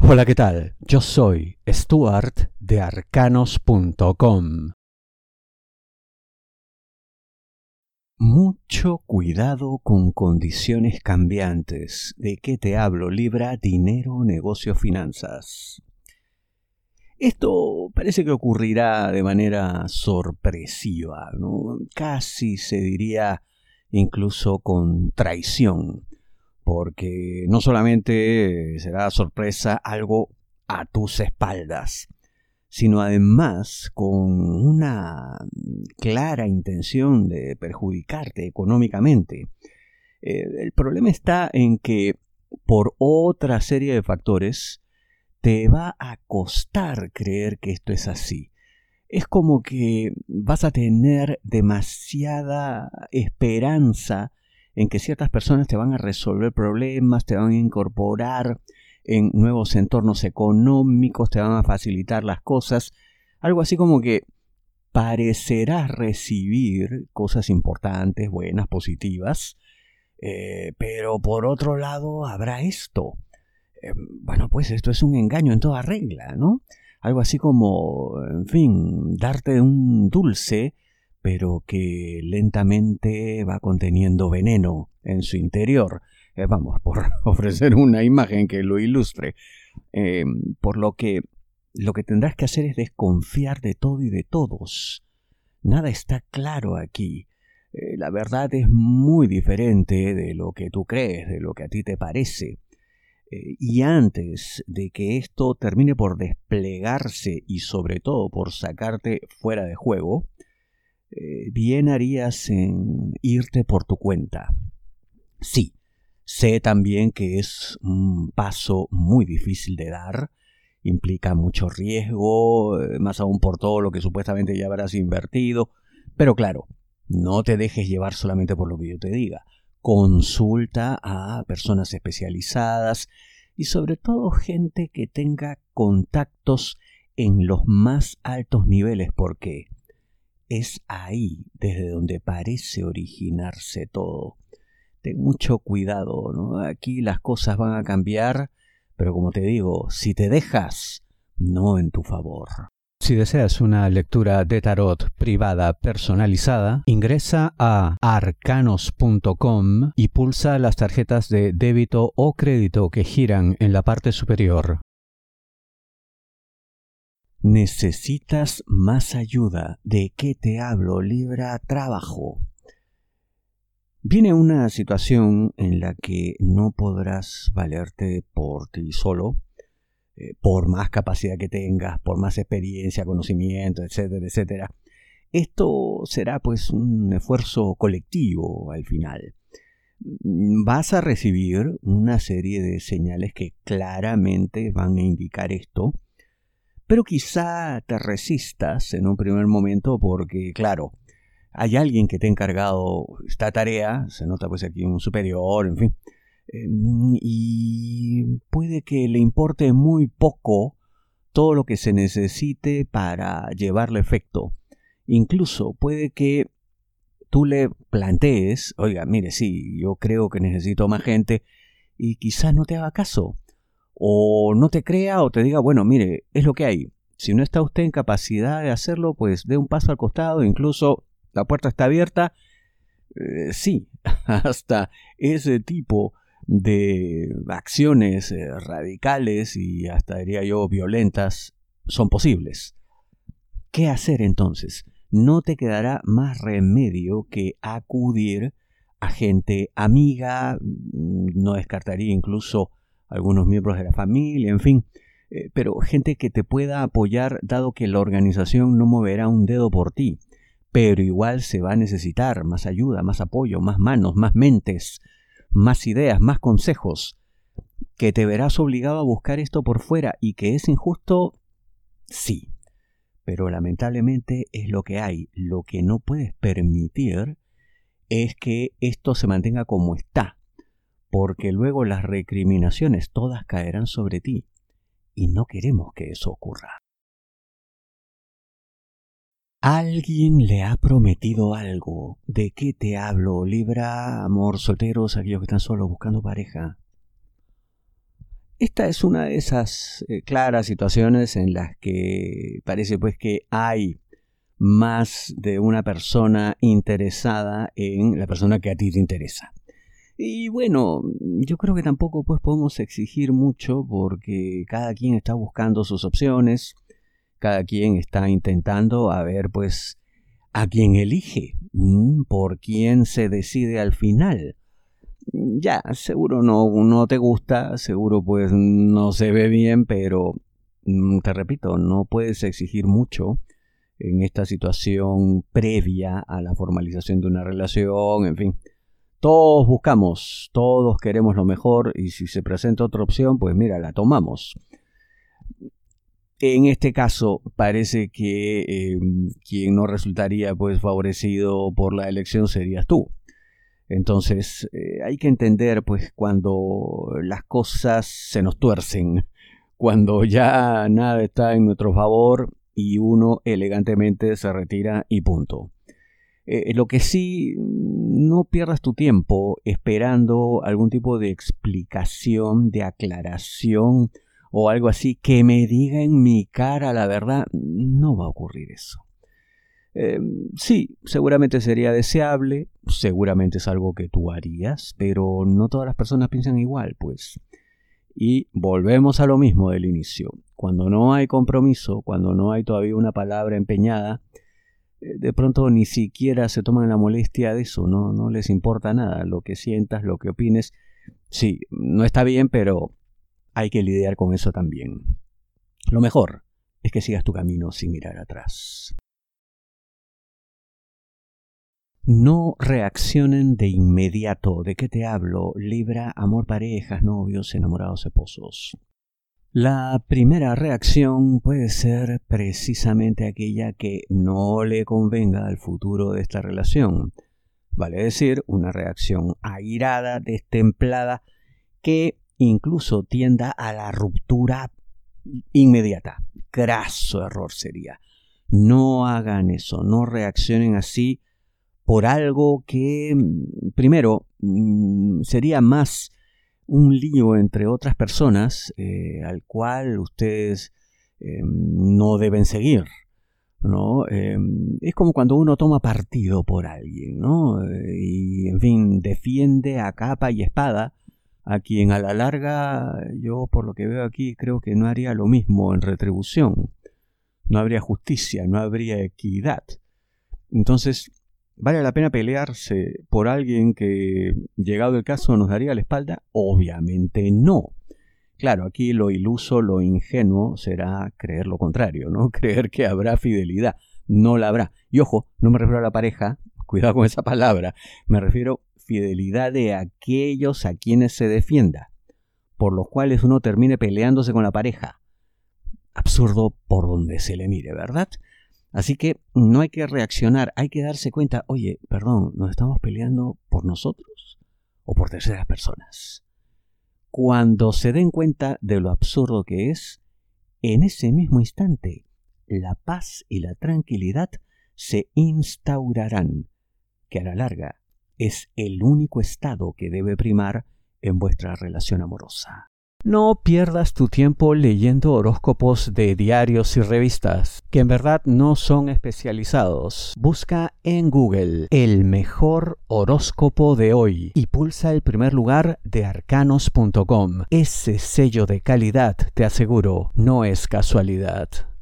Hola, ¿qué tal? Yo soy Stuart de Arcanos.com. Mucho cuidado con condiciones cambiantes. ¿De qué te hablo? Libra, dinero, negocio, finanzas. Esto parece que ocurrirá de manera sorpresiva, ¿no? Casi se diría incluso con traición, porque no solamente será sorpresa algo a tus espaldas, sino además con una clara intención de perjudicarte económicamente. El problema está en que por otra serie de factores te va a costar creer que esto es así. Es como que vas a tener demasiada esperanza en que ciertas personas te van a resolver problemas, te van a incorporar en nuevos entornos económicos, te van a facilitar las cosas. Algo así como que parecerás recibir cosas importantes, buenas, positivas, pero por otro lado habrá esto. Bueno, pues esto es un engaño en toda regla, ¿no? Algo así como, en fin, darte un dulce, pero que lentamente va conteniendo veneno en su interior. Vamos, por ofrecer una imagen que lo ilustre. Por lo que tendrás que hacer es desconfiar de todo y de todos. Nada está claro aquí. La verdad es muy diferente de lo que tú crees, de lo que a ti te parece. Y antes de que esto termine por desplegarse y sobre todo por sacarte fuera de juego, bien harías en irte por tu cuenta. Sí, sé también que es un paso muy difícil de dar, implica mucho riesgo, más aún por todo lo que supuestamente ya habrás invertido, pero claro, no te dejes llevar solamente por lo que yo te diga. Consulta a personas especializadas y sobre todo gente que tenga contactos en los más altos niveles, porque es ahí desde donde parece originarse todo. Ten mucho cuidado, ¿no? Aquí las cosas van a cambiar, pero como te digo, si te dejas, no en tu favor. Si deseas una lectura de tarot privada personalizada, ingresa a arcanos.com y pulsa las tarjetas de débito o crédito que giran en la parte superior. ¿Necesitas más ayuda? ¿De qué te hablo? Libra, trabajo. Viene una situación en la que no podrás valerte por ti solo, por más capacidad que tengas, por más experiencia, conocimiento, etcétera, etcétera. Esto será pues un esfuerzo colectivo al final. Vas a recibir una serie de señales que claramente van a indicar esto, pero quizá te resistas en un primer momento porque, claro, hay alguien que te ha encargado esta tarea, se nota pues aquí un superior, en fin, y puede que le importe muy poco todo lo que se necesite para llevarle efecto. Incluso puede que tú le plantees, oiga, mire, sí, yo creo que necesito más gente, y quizás no te haga caso, o no te crea, o te diga, bueno, mire, es lo que hay. Si no está usted en capacidad de hacerlo, pues dé un paso al costado, incluso la puerta está abierta. Sí, hasta ese tipo de acciones radicales y hasta diría yo violentas son posibles. ¿Qué hacer entonces? No te quedará más remedio que acudir a gente amiga, no descartaría incluso algunos miembros de la familia, en fin, pero gente que te pueda apoyar dado que la organización no moverá un dedo por ti. Pero igual se va a necesitar más ayuda, más apoyo, más manos, más mentes, más ideas, más consejos. ¿Que te verás obligado a buscar esto por fuera y que es injusto? Sí, pero lamentablemente es lo que hay. Lo que no puedes permitir es que esto se mantenga como está, porque luego las recriminaciones todas caerán sobre ti y no queremos que eso ocurra. Alguien le ha prometido algo. ¿De qué te hablo? Libra, amor, solteros, aquellos que están solos buscando pareja. Esta es una de esas claras situaciones en las que parece pues que hay más de una persona interesada en la persona que a ti te interesa. Y bueno, yo creo que tampoco pues podemos exigir mucho porque cada quien está buscando sus opciones, cada quien está intentando a ver pues a quién elige, por quién se decide al final. Ya, seguro no te gusta, seguro pues no se ve bien, pero te repito, no puedes exigir mucho en esta situación previa a la formalización de una relación, en fin. Todos buscamos, todos queremos lo mejor y si se presenta otra opción, pues mira, la tomamos. En este caso parece que quien no resultaría pues favorecido por la elección serías tú. Entonces hay que entender pues cuando las cosas se nos tuercen, cuando ya nada está en nuestro favor y uno elegantemente se retira y punto. Lo que sí, no pierdas tu tiempo esperando algún tipo de explicación, de aclaración o algo así que me diga en mi cara la verdad. No va a ocurrir eso. Sí, seguramente sería deseable, seguramente es algo que tú harías, pero no todas las personas piensan igual, pues. Y volvemos a lo mismo del inicio. Cuando no hay compromiso, cuando no hay todavía una palabra empeñada, de pronto ni siquiera se toman la molestia de eso, no les importa nada, lo que sientas, lo que opines. Sí, no está bien, pero hay que lidiar con eso también. Lo mejor es que sigas tu camino sin mirar atrás. No reaccionen de inmediato. ¿De qué te hablo? Libra, amor, parejas, novios, enamorados, esposos. La primera reacción puede ser precisamente aquella que no le convenga al futuro de esta relación. Vale decir, una reacción airada, destemplada, que incluso tienda a la ruptura inmediata. Graso error sería. No hagan eso, no reaccionen así por algo que, primero, sería más un lío entre otras personas al cual ustedes no deben seguir, ¿no? Es como cuando uno toma partido por alguien, ¿no? Y, en fin, defiende a capa y espada a quien a la larga, yo por lo que veo aquí, creo que no haría lo mismo en retribución. No habría justicia, no habría equidad. Entonces, ¿vale la pena pelearse por alguien que, llegado el caso, nos daría la espalda? Obviamente no. Claro, aquí lo iluso, lo ingenuo será creer lo contrario, ¿no? Creer que habrá fidelidad. No la habrá. Y ojo, no me refiero a la pareja, cuidado con esa palabra. Me refiero a fidelidad de aquellos a quienes se defienda, por los cuales uno termine peleándose con la pareja. Absurdo por donde se le mire, ¿verdad? Así que no hay que reaccionar, hay que darse cuenta, oye, perdón, ¿nos estamos peleando por nosotros o por terceras personas? Cuando se den cuenta de lo absurdo que es, en ese mismo instante, la paz y la tranquilidad se instaurarán, que a la larga es el único estado que debe primar en vuestra relación amorosa. No pierdas tu tiempo leyendo horóscopos de diarios y revistas, que en verdad no son especializados. Busca en Google el mejor horóscopo de hoy y pulsa el primer lugar de arcanos.com. Ese sello de calidad, te aseguro, no es casualidad.